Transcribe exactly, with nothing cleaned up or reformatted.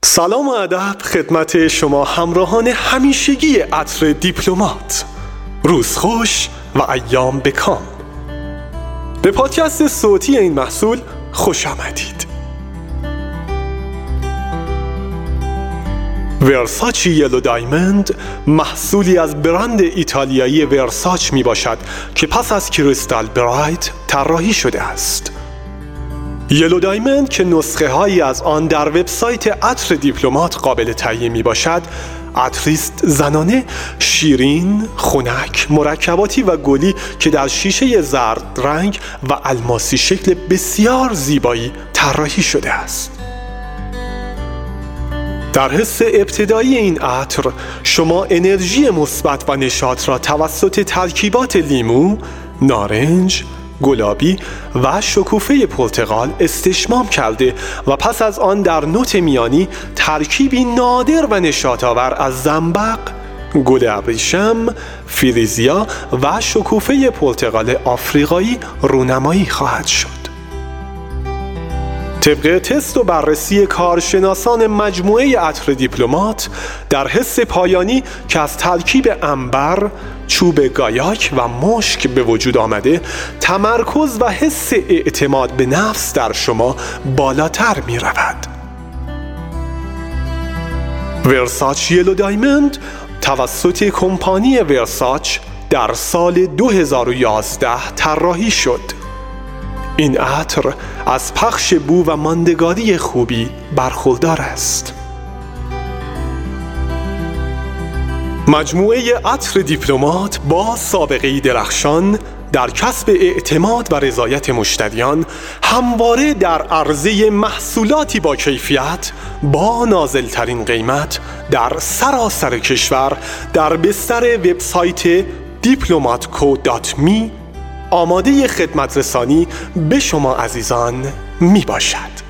سلام و ادب خدمت شما همراهان همیشگی عطر دیپلمات. روز خوش و ایام بکام. به پادکست صوتی این محصول خوش آمدید. ورساچ یلو دایموند محصولی از برند ایتالیایی ورساچ می باشد که پس از کریستال برایت طراحی شده است. یلو دایموند که نسخه هایی از آن در وبسایت عطر دیپلمات قابل تهیه می باشد، عطری است زنانه، شیرین، خنک، مرکباتی و گلی که در شیشه زرد رنگ و الماسی شکل بسیار زیبایی طراحی شده است. در حس ابتدایی این عطر شما انرژی مثبت و نشاط را توسط ترکیبات لیمو، نارنج، گلابی و شکوفه پرتقال استشمام کرده و پس از آن در نوت میانی ترکیبی نادر و نشاط‌آور از زنبق، گل ابریشم، فریزیا و شکوفه پرتقال آفریقایی رونمایی خواهد شد. طبق تست و بررسی کارشناسان مجموعه عطر دیپلمات، در حس پایانی که از ترکیب عنبر، چوب گایاک و مشک به وجود آمده، تمرکز و حس اعتماد به نفس در شما بالاتر می رود. ورساچ یلو دایموند توسط کمپانی ورساچ در سال دو هزار و یازده طراحی شد. این عطر از پخش بو و ماندگاری خوبی برخوردار است. مجموعه عطر دیپلمات با سابقه درخشان در کسب اعتماد و رضایت مشتریان همواره در عرضه محصولاتی با کیفیت با نازلترین قیمت در سراسر کشور در بستر وبسایت دیپلماتکو دات می آماده خدمت رسانی به شما عزیزان می باشد.